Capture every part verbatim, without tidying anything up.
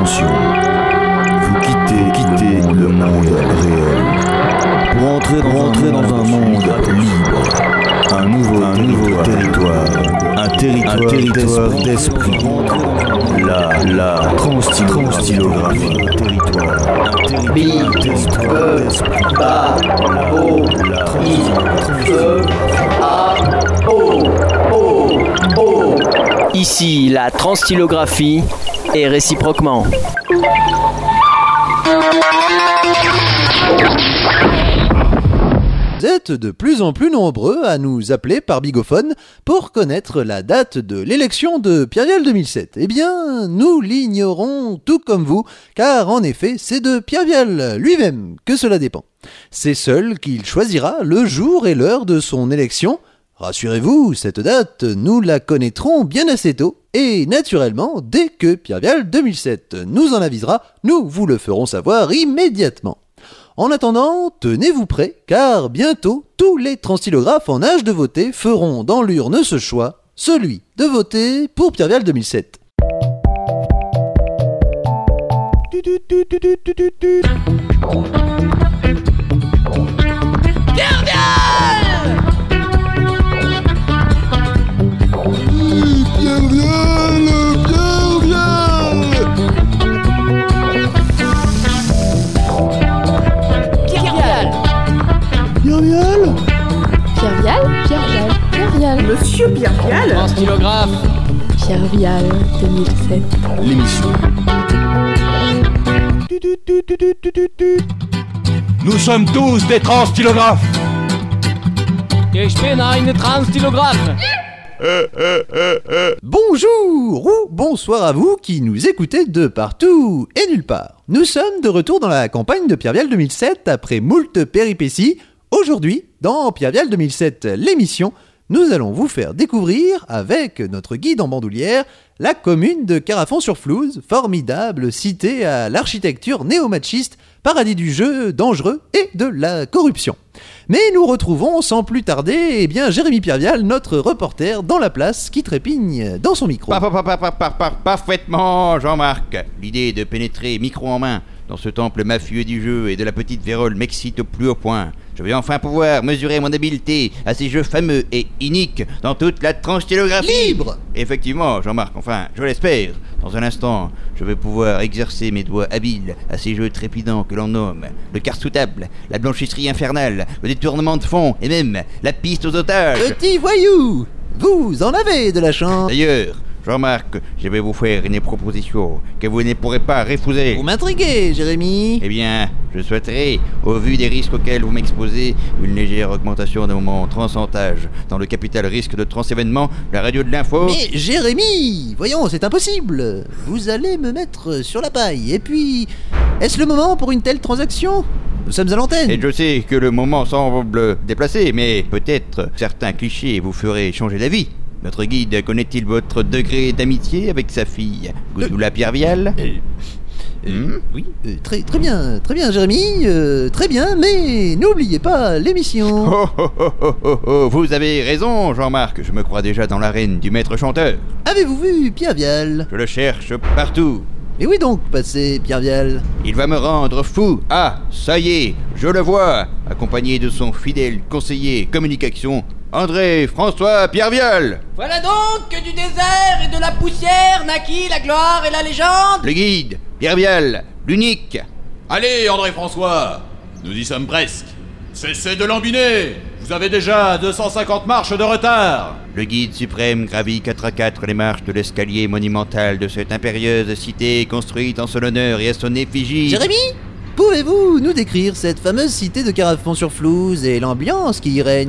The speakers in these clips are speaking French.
Attention, vous quittez, quittez le monde réel pour entrer dans, entrer dans un monde libre, un nouveau, un nouveau territoire, un territoire, un territoire d'esprit. La, la transstylographie, territoire, B, E, A, O, I, E, A, O, O, O. Ici, la transstylographie et réciproquement. Vous êtes de plus en plus nombreux à nous appeler par bigophone pour connaître la date de l'élection de Pierre-Vial deux mille sept. Eh bien, nous l'ignorons tout comme vous, car en effet, c'est de Pierre-Vial lui-même que cela dépend. C'est seul qu'il choisira le jour et l'heure de son élection. Rassurez-vous, cette date, nous la connaîtrons bien assez tôt, et naturellement, dès que Pierre-Vial deux mille sept nous en avisera, nous vous le ferons savoir immédiatement. En attendant, tenez-vous prêts, car bientôt, tous les transstylographes en âge de voter feront dans l'urne ce choix, celui de voter pour Pierre-Vial deux mille sept. Monsieur Pierre-Vial Transstylographe Pierre-Vial deux mille sept. L'émission. Nous sommes tous des transstylographes. Ich bin ein Transstylographe. Bonjour ou bonsoir à vous qui nous écoutez de partout et nulle part. Nous sommes de retour dans la campagne de Pierre-Vial deux mille sept après moult péripéties. Aujourd'hui, dans Pierre-Vial deux mille sept, l'émission, nous allons vous faire découvrir, avec notre guide en bandoulière, la commune de Carafon-sur-Flouze, formidable cité à l'architecture néo-machiste, paradis du jeu dangereux et de la corruption. Mais nous retrouvons sans plus tarder eh bien, Jérémy Pierre-Vial, notre reporter dans la place, qui trépigne dans son micro. Pa, pa, pa, pa, pa, pa, parfaitement, Jean-Marc. L'idée de pénétrer micro en main dans ce temple mafieux du jeu et de la petite vérole m'excite au plus haut point. Je vais enfin pouvoir mesurer mon habileté à ces jeux fameux et iniques dans toute la transstylographie. Libre ! Effectivement, Jean-Marc, enfin, je l'espère. Dans un instant, je vais pouvoir exercer mes doigts habiles à ces jeux trépidants que l'on nomme le quart sous table, la blanchisserie infernale, le détournement de fonds et même la piste aux otages. Petit voyou, vous en avez de la chance. D'ailleurs, Jean-Marc, je vais vous faire une proposition que vous ne pourrez pas refuser. Vous m'intriguez, Jérémy. Eh bien, je souhaiterais, au vu des risques auxquels vous m'exposez, une légère augmentation de mon transcentage dans le capital risque de transévénement, la radio de l'info. Mais Jérémy, voyons, c'est impossible. Vous allez me mettre sur la paille. Et puis, est-ce le moment pour une telle transaction ? Nous sommes à l'antenne. Et je sais que le moment semble déplacé, mais peut-être certains clichés vous feraient changer d'avis. Notre guide connaît-il votre degré d'amitié avec sa fille, Goudoula Pierre-Vial ? euh, euh, hmm Oui, euh, très, très bien, très bien, Jérémy, euh, très bien, mais n'oubliez pas l'émission. Oh, oh, oh, oh, oh, oh, vous avez raison, Jean-Marc, je me crois déjà dans l'arène du maître chanteur. Avez-vous vu Pierre-Vial ? Je le cherche partout. Et où est donc passé Pierre-Vial ? Il va me rendre fou. Ah, ça y est, je le vois, accompagné de son fidèle conseiller communication, André-François Pierre-Vial. Voilà donc que du désert et de la poussière naquit la gloire et la légende. Le guide, Pierre-Vial, l'unique. Allez, André-François, nous y sommes presque. Cessez de lambiner. Vous avez déjà deux cent cinquante marches de retard. Le guide suprême gravit quatre à quatre les marches de l'escalier monumental de cette impérieuse cité construite en son honneur et à son effigie. Jérémy ? Pouvez-vous nous décrire cette fameuse cité de Carafon-sur-Flouze et l'ambiance qui y règne ?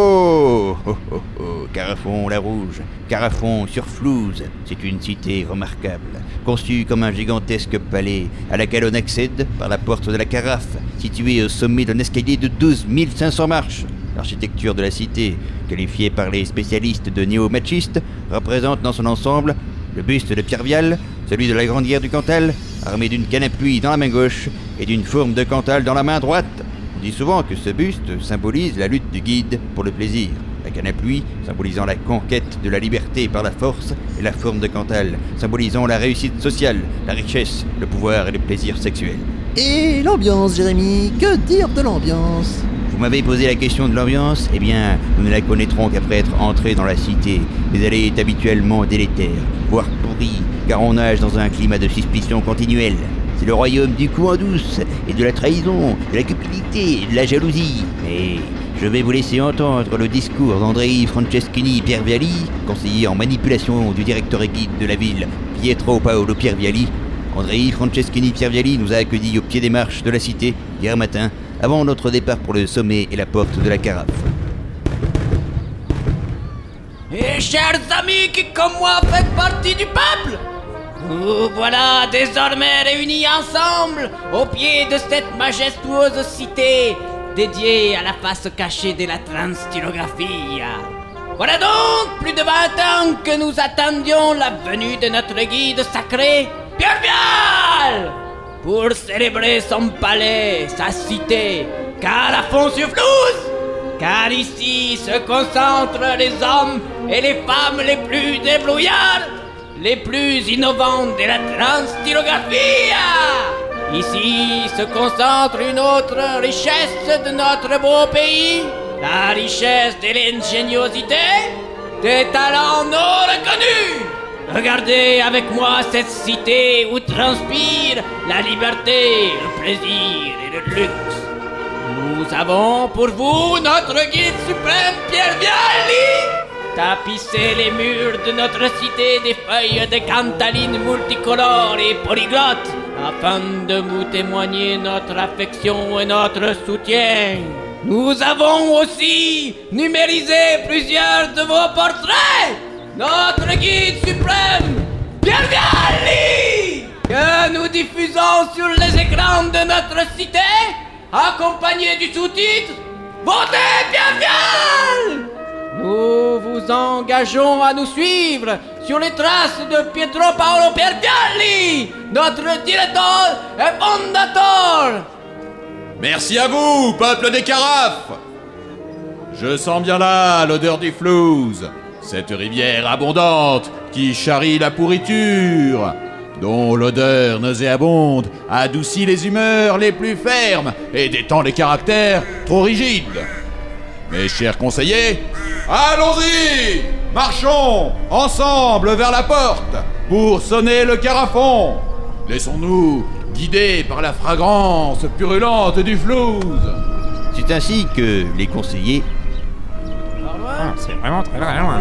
Oh, oh, oh, oh, Carafon la Rouge, Carafon-sur-Flouze, c'est une cité remarquable, conçue comme un gigantesque palais à laquelle on accède par la porte de la Carafe, située au sommet d'un escalier de douze mille cinq cents marches. L'architecture de la cité, qualifiée par les spécialistes de néo-machistes, représente dans son ensemble le buste de Pierre-Vial, celui de la Grande Guerre du Cantal, armé d'une canne à pluie dans la main gauche et d'une fourme de Cantal dans la main droite. On dit souvent que ce buste symbolise la lutte du guide pour le plaisir. La canne à pluie, symbolisant la conquête de la liberté par la force, et la forme de Cantal, symbolisant la réussite sociale, la richesse, le pouvoir et le plaisir sexuel. Et l'ambiance, Jérémy, que dire de l'ambiance? Vous m'avez posé la question de l'ambiance, eh bien, nous ne la connaîtrons qu'après être entrés dans la cité, mais elle est habituellement délétère, voire pourrie, car on nage dans un climat de suspicion continuelle. C'est le royaume du coup en douce, et de la trahison, de la cupidité, et de la jalousie. Mais je vais vous laisser entendre le discours d'Andrei Franceschini Pierviali, conseiller en manipulation du directeur et guide de la ville, Pietro Paolo Pierviali. Andrei Franceschini Pierviali nous a accueillis au pied des marches de la cité, hier matin, avant notre départ pour le sommet et la porte de la carafe. Et chers amis qui, comme moi, faites partie du peuple, nous voilà désormais réunis ensemble au pied de cette majestueuse cité dédiée à la face cachée de la transstylographie. Voilà donc plus de vingt ans que nous attendions la venue de notre guide sacré, Piervial, pour célébrer son palais, sa cité, Carafon-sur-Flouze. Car ici se concentrent les hommes et les femmes les plus débrouillards, les plus innovantes de la transstylographie. Ici se concentre une autre richesse de notre beau pays, la richesse de l'ingéniosité, des talents non reconnus. Regardez avec moi cette cité où transpire la liberté, le plaisir et le luxe. Nous avons pour vous notre guide suprême Pierviali. Tapissez les murs de notre cité des feuilles de cantaline multicolores et polyglottes afin de vous témoigner notre affection et notre soutien. Nous avons aussi numérisé plusieurs de vos portraits. Notre guide suprême, Pierviali, que nous diffusons sur les écrans de notre cité, accompagné du sous-titre Votez Piervial. Nous vous engageons à nous suivre sur les traces de Pietro Paolo Pierviali, notre directeur et fondateur. Merci à vous, peuple des carafes. Je sens bien là l'odeur du Flouze, cette rivière abondante qui charrie la pourriture, dont l'odeur nauséabonde adoucit les humeurs les plus fermes et détend les caractères trop rigides. Mes chers conseillers, allons-y! Marchons ensemble vers la porte pour sonner le carafon. Laissons-nous guider par la fragrance purulente du Flouze. C'est ainsi que les conseillers... Ah, c'est vraiment très loin.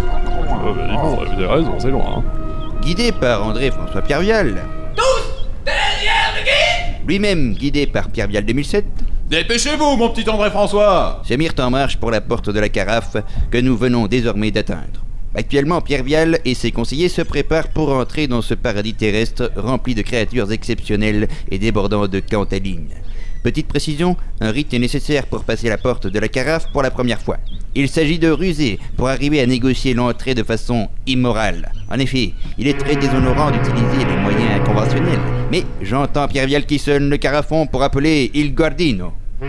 Vous avez raison, c'est loin. Guidés par André-François Piervial. Tous derrière le guide! Lui-même guidé par Piervial deux mille sept. Dépêchez-vous, mon petit André-François! Se mirent en marche pour la porte de la carafe que nous venons désormais d'atteindre. Actuellement, Piervial et ses conseillers se préparent pour entrer dans ce paradis terrestre rempli de créatures exceptionnelles et débordant de cantaline. Petite précision, un rite est nécessaire pour passer la porte de la carafe pour la première fois. Il s'agit de ruser pour arriver à négocier l'entrée de façon immorale. En effet, il est très déshonorant d'utiliser les moyens inconventionnels. Mais j'entends Piervial qui sonne le carafon pour appeler Il Guardino.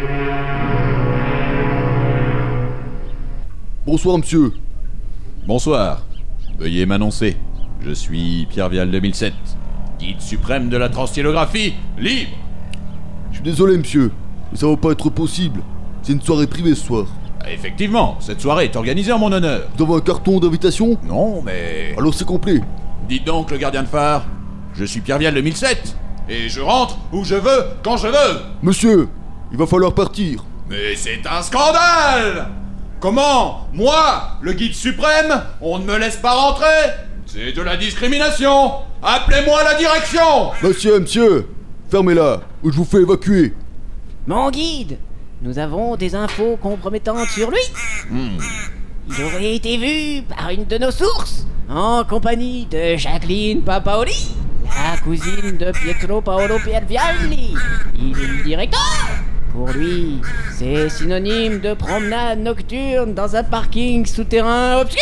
Bonsoir, monsieur. Bonsoir. Veuillez m'annoncer. Je suis Piervial deux mille sept, guide suprême de la transstylographie, libre. Je suis désolé, monsieur, mais ça va pas être possible. C'est une soirée privée ce soir. Effectivement, cette soirée est organisée en mon honneur. Vous avez un carton d'invitation? Non, mais... Alors c'est complet. Dites donc, le gardien de phare, je suis Piervial deux mille sept, et je rentre où je veux, quand je veux. Monsieur, il va falloir partir. Mais c'est un scandale! Comment, moi, le guide suprême, on ne me laisse pas rentrer? C'est de la discrimination. Appelez-moi la direction. Monsieur, monsieur, fermez-la, ou je vous fais évacuer. Mon guide, nous avons des infos compromettantes sur lui. Hmm. Il aurait été vu par une de nos sources, en compagnie de Jacqueline Papaoli, la cousine de Pietro Paolo Pierviali. Il est le directeur. Pour lui, c'est synonyme de promenade nocturne dans un parking souterrain obscur.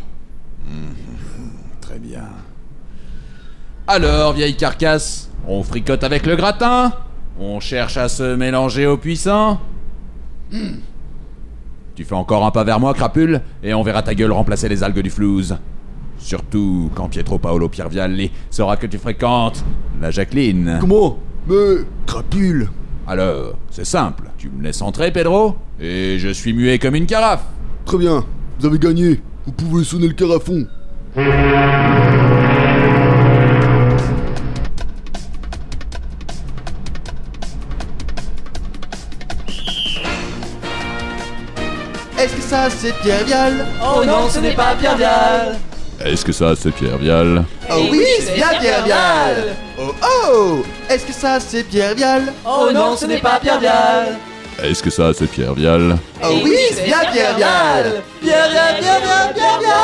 Mmh, très bien. Alors, vieille carcasse, on fricote avec le gratin? On cherche à se mélanger aux puissants? mmh. Tu fais encore un pas vers moi, crapule, et on verra ta gueule remplacer les algues du flouze. Surtout quand Pietro Paolo Piervialli saura que tu fréquentes la Jacqueline. Comment? Mais... crapule. Alors, c'est simple. Tu me laisses entrer, Pedro, et je suis muet comme une carafe. Très bien, vous avez gagné. Vous pouvez sonner le carafon. Est-ce que ça c'est Pierre Vial? Oh non, ce n'est pas Pierre Vial. Est-ce que ça, c'est Pierre Vial? Oh oui, c'est bien Pierre Vial. Oh oh, est-ce que ça c'est Pierre Vial? Oh non, ce n'est pas Pierre Vial. Est-ce que ça, c'est Pierre Vial? Oh oui, c'est bien Pierre Vial. Pierre Vial, Pierre Vial, Pierre Vial.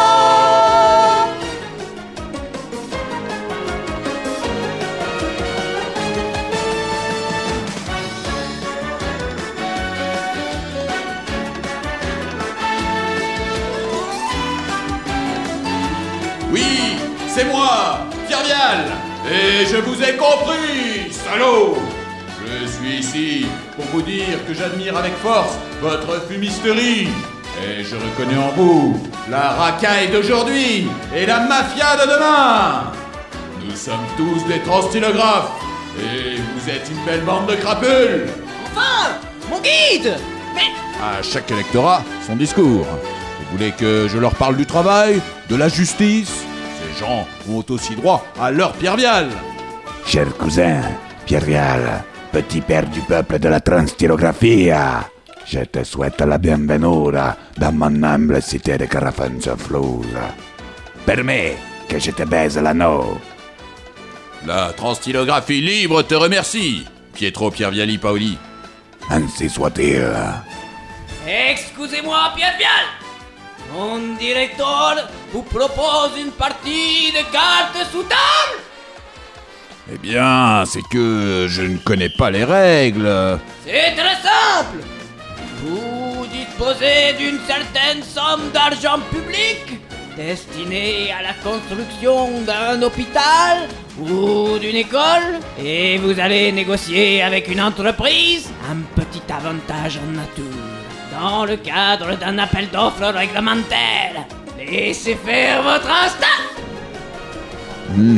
Oui, c'est moi, Pierre Vial. Et je vous ai compris, salaud. Je suis ici pour vous dire que j'admire avec force votre fumisterie. Et je reconnais en vous la racaille d'aujourd'hui et la mafia de demain. Nous sommes tous des transtylographes. Et vous êtes une belle bande de crapules. Enfin, mon guide. Mais... À chaque électorat, son discours. Vous voulez que je leur parle du travail, de la justice? Ces gens ont aussi droit à leur Pierre Vial. Cher cousin, Pierre Vial, petit père du peuple de la transtylographie, je te souhaite la bienvenue dans mon humble cité de Carafon-sur-Flouze. Permets que je te baise l'anneau. La transtylographie libre te remercie, Pietro Piervialli Paoli. Ainsi soit-il. Excusez-moi, Pierre Vial. Mon directeur vous propose une partie de cartes sous table. Eh bien, c'est que je ne connais pas les règles. C'est très simple. Vous disposez d'une certaine somme d'argent public destinée à la construction d'un hôpital ou d'une école, et vous allez négocier avec une entreprise un petit avantage en nature dans le cadre d'un appel d'offres réglementaire. Laissez faire votre instinct. Mmh.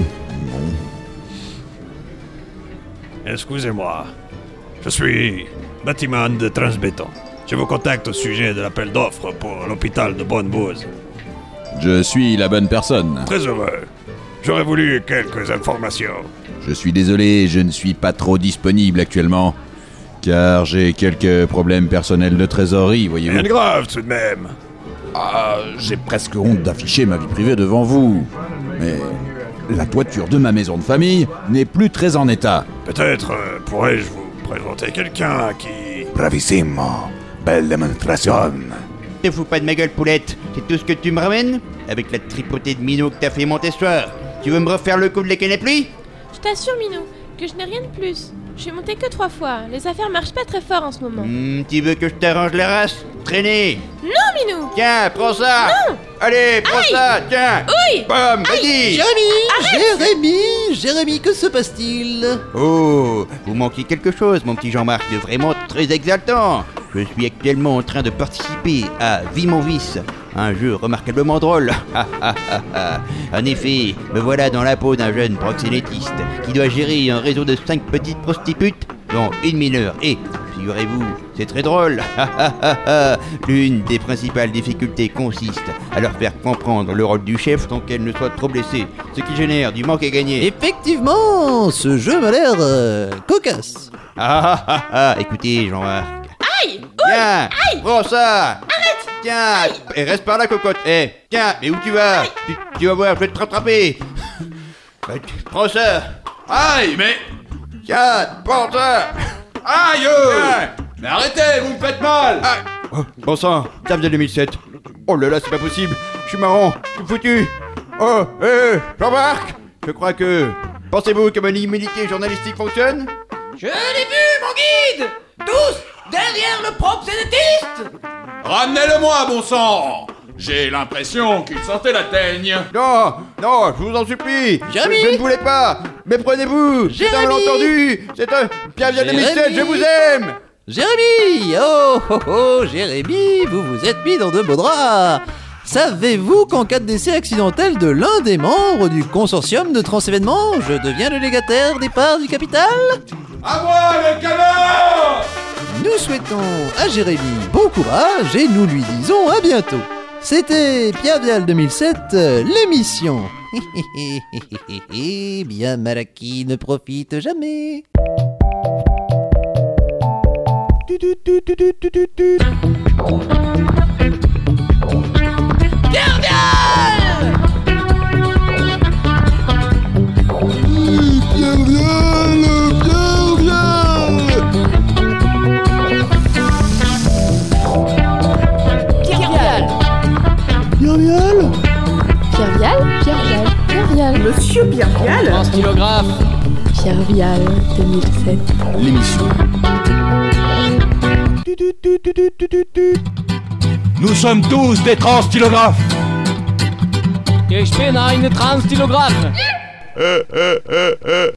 Excusez-moi, je suis bâtiment de Transbéton. Je vous contacte au sujet de l'appel d'offres pour l'hôpital de Bonne-Bouze. Je suis la bonne personne. Très heureux. J'aurais voulu quelques informations. Je suis désolé, je ne suis pas trop disponible actuellement, car j'ai quelques problèmes personnels de trésorerie, voyez-vous. Rien de grave tout de même. Ah, j'ai presque honte d'afficher ma vie privée devant vous. Mais la toiture de ma maison de famille n'est plus très en état. Peut-être euh, pourrais-je vous présenter quelqu'un qui... Bravissimo. Belle démonstration. Te fous pas de ma gueule, poulette. C'est tout ce que tu me ramènes? Avec la tripotée de minots que t'as fait monter ce soir. Tu veux me refaire le coup de la canne à pluie? Je t'assure, Minou, que je n'ai rien de plus. Je suis montée que trois fois. Les affaires marchent pas très fort en ce moment. Mmh, tu veux que je t'arrange la race? Traîner? Non, Minou! Tiens, prends ça! Non! Allez, prends Aïe! ça, tiens! Oui! Bam, vas-y! Jérémy, Jérémy, Jérémy, que se passe-t-il? Oh, vous manquez quelque chose, mon petit Jean-Marc, de vraiment très exaltant. Je suis actuellement en train de participer à Vie mon vice, un jeu remarquablement drôle. En effet, me voilà dans la peau d'un jeune proxénétiste qui doit gérer un réseau de cinq petites prostitutes, dont une mineure. Et, figurez-vous, c'est très drôle. L'une des principales difficultés consiste à leur faire comprendre le rôle du chef sans qu'elles ne soient trop blessées, ce qui génère du manque à gagner. Effectivement, ce jeu m'a l'air euh, cocasse. Ah ah ah, écoutez Jean-Marc. Aïe! Tiens, Aïe! prends ça. Arrête! Tiens, et reste par là, cocotte. Eh, tiens, mais où tu vas? tu, tu vas voir, je vais te rattraper. Bah, tu- prends ça. Aïe, mais... Tiens, prends ça. Aïe euh Mais arrêtez, vous me faites mal. Ah. Oh, bon sang, ça faisait deux mille sept. Oh là là, c'est pas possible. Je suis marrant, tout foutu. Oh, eh, Jean-Marc, je crois que... Pensez-vous que mon immunité journalistique fonctionne? Je l'ai vu, mon guide. Tous derrière le proxénétiste. Ramenez-le-moi, bon sang. J'ai l'impression qu'il sentait la teigne. Non, non, je vous en supplie. Jérémy. Je, je ne voulais pas. Mais prenez-vous. C'est un Jérémy. malentendu. C'est un Pierre Vial deux mille sept, Jérémy. je vous aime. Jérémy! Oh oh oh, Jérémy, vous vous êtes mis dans de beaux draps! Savez-vous qu'en cas de décès accidentel de l'un des membres du consortium de Transévénements, je deviens le légataire des parts du capital? À moi, les canards! Nous souhaitons à Jérémy bon courage et nous lui disons à bientôt. C'était Pierre Vial deux mille sept, euh, l'émission. Bien mal acquis ne profite jamais. Pierre Vial! Pierre Vial, Pierre Vial. Pierre Vial. Pierre Vial. Pierre Vial. Pierre Vial. Pierre Vial. Monsieur Pierre Vial. En stylographe. Pierre Vial deux mille sept. L'émission. Nous sommes tous des transstylographes. Ich bin ein Transstylographe.